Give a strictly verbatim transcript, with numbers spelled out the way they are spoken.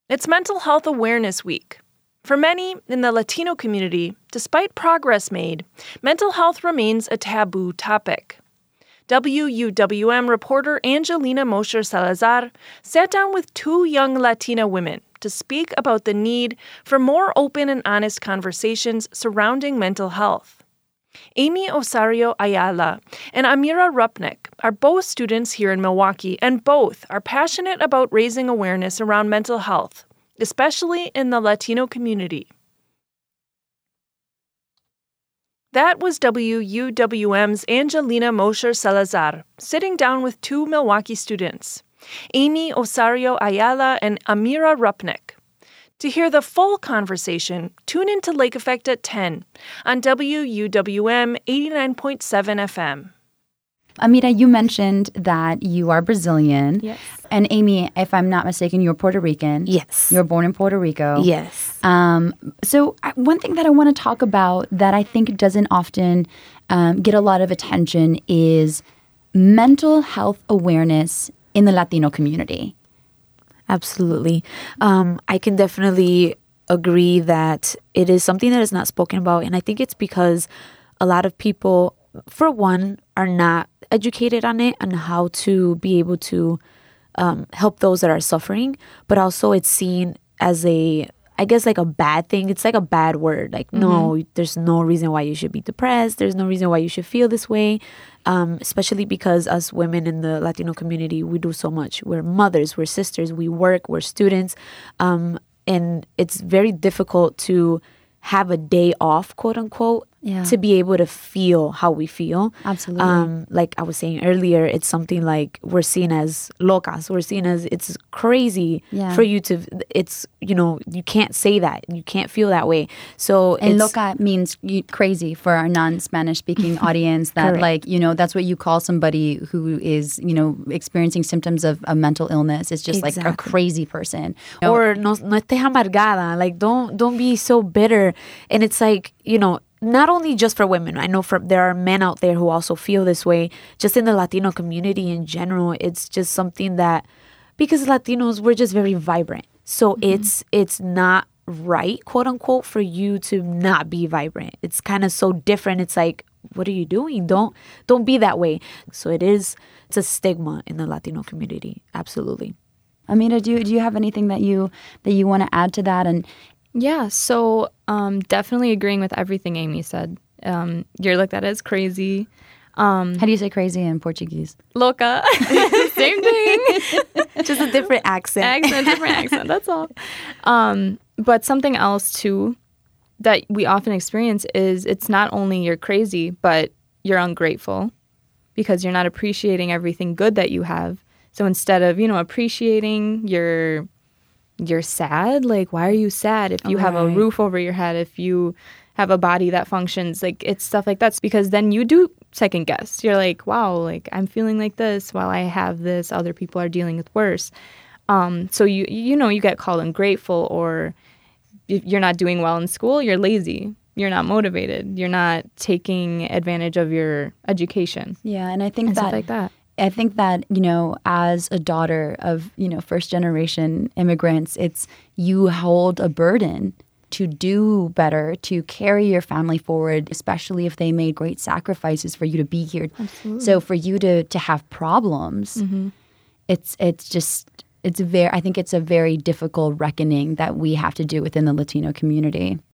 It's Mental Health Awareness Week. For many in the Latino community, despite progress made, mental health remains a taboo topic. W U W M reporter Angelina Mosher Salazar sat down with two young Latina women to speak about the need for more open and honest conversations surrounding mental health. Amy Osario Ayala and Amira Rupnik are both students here in Milwaukee, and both are passionate about raising awareness around mental health, especially in the Latino community. That was W U W M's Angelina Mosher Salazar sitting down with two Milwaukee students, Amy Osario Ayala and Amira Rupnik. To hear the full conversation, tune into Lake Effect at ten on W U W M eighty-nine point seven F M. Amira, you mentioned that you are Brazilian. Yes. And Amy, if I'm not mistaken, you're Puerto Rican. Yes. You were born in Puerto Rico. Yes. Um, so I- one thing that I want to talk about that I think doesn't often um, get a lot of attention is mental health awareness in the Latino community. Absolutely. Um, I can definitely agree that it is something that is not spoken about. And I think it's because a lot of people, for one, are not educated on it and how to be able to um, help those that are suffering. But also it's seen as a, I guess, like a bad thing. It's like a bad word. Like, mm-hmm. no, there's no reason why you should be depressed. There's no reason why you should feel this way. Um, especially because us women in the Latino community, we do so much. We're mothers, we're sisters, we work, we're students. Um, and it's very difficult to have a day off, quote unquote, yeah. to be able to feel how we feel. Absolutely. Um, like I was saying earlier, it's something like we're seen as locas. We're seen as it's crazy yeah. for you to, it's, you know, you can't say that. You can't feel that way. So And it's, loca means you, crazy for our non-Spanish speaking audience that Correct. like, you know, that's what you call somebody who is, you know, experiencing symptoms of a mental illness. It's just Exactly. like a crazy person. Or no, no estés amargada. Like don't don't be so bitter. And it's like, you know, not only just for women. I know for there are men out there who also feel this way. Just in the Latino community in general, it's just something that because Latinos, we're just very vibrant. So mm-hmm. it's it's not right, quote unquote, for you to not be vibrant. It's kind of so different. It's like, what are you doing? Don't don't be that way. So it is it's a stigma in the Latino community. Absolutely. Amira, do you, do you have anything that you that you want to add to that? And Yeah, so um, definitely agreeing with everything Amy said. Um, you're like, that is crazy. Um, how do you say crazy in Portuguese? Loca. Same thing. Just a different accent. Accent, different accent, that's all. Um, but something else, too, that we often experience is it's not only you're crazy, but you're ungrateful because you're not appreciating everything good that you have. So instead of, you know, appreciating your... you're sad. Like, why are you sad if you right. have a roof over your head, if you have a body that functions? Like, it's stuff like that. Because then you do second guess. You're like, wow, like, I'm feeling like this while I have this. Other people are dealing with worse. Um, so, you you know, you get called ungrateful, or if you're not doing well in school, you're lazy. You're not motivated. You're not taking advantage of your education. Yeah, and I think and that... stuff like that. I think that, you know, as a daughter of, you know, first generation immigrants, it's you hold a burden to do better, to carry your family forward, especially if they made great sacrifices for you to be here. Absolutely. So for you to to have problems, mm-hmm. it's it's just it's very I think it's a very difficult reckoning that we have to do within the Latino community.